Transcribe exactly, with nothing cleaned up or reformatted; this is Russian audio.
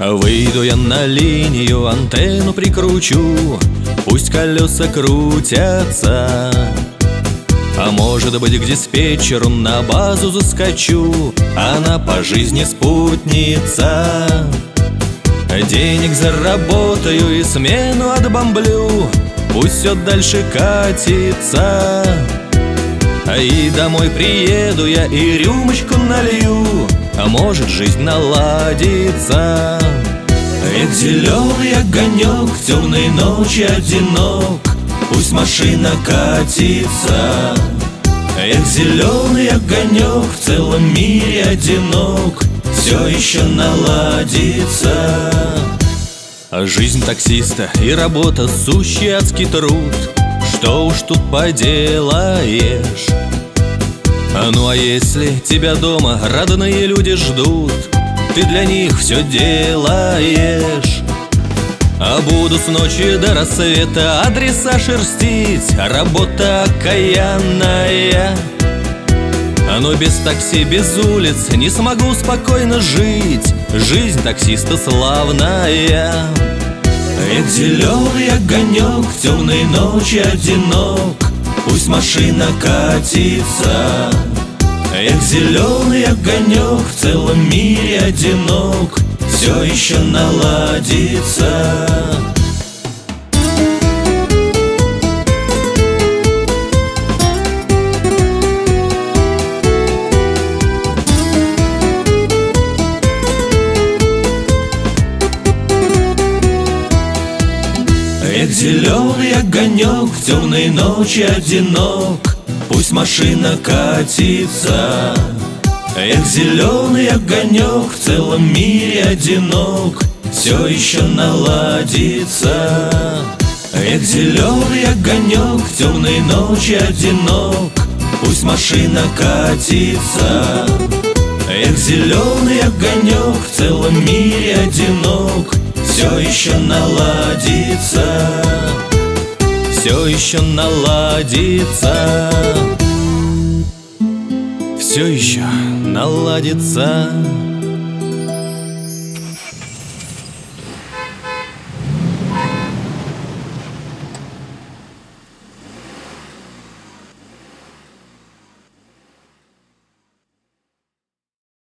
Выйду я на линию, антенну прикручу, пусть колеса крутятся. А может быть, к диспетчеру на базу заскочу, она по жизни спутница. Денег заработаю и смену отбомблю, пусть все дальше катится. И домой приеду я и рюмочку налью, а может, жизнь наладится. Эх, зеленый огонек, в темной ночи одинок, пусть машина катится. Эх, зеленый огонек, в целом мире одинок, все еще наладится. А жизнь таксиста и работа сущий адский труд, что уж тут поделаешь. А ну а если тебя дома родные люди ждут, ты для них все делаешь. А буду с ночи до рассвета адреса шерстить, работа окаянная. А но без такси, без улиц не смогу спокойно жить, жизнь таксиста славная. Эх, зеленый огонек, в темной ночи одинок, пусть машина катится. Эх, зеленый огонек, в целом мире одинок, все еще наладится. Эх, зеленый огонек, в темной ночи одинок, пусть машина катится. Эх, зеленый огонек, в целом мире одинок, все еще наладится. Эх, зеленый огонек, в темной ночи одинок, пусть машина катится. Эх, зеленый огонек, в целом мире одинок, все еще наладится. Все еще наладится. Все еще наладится.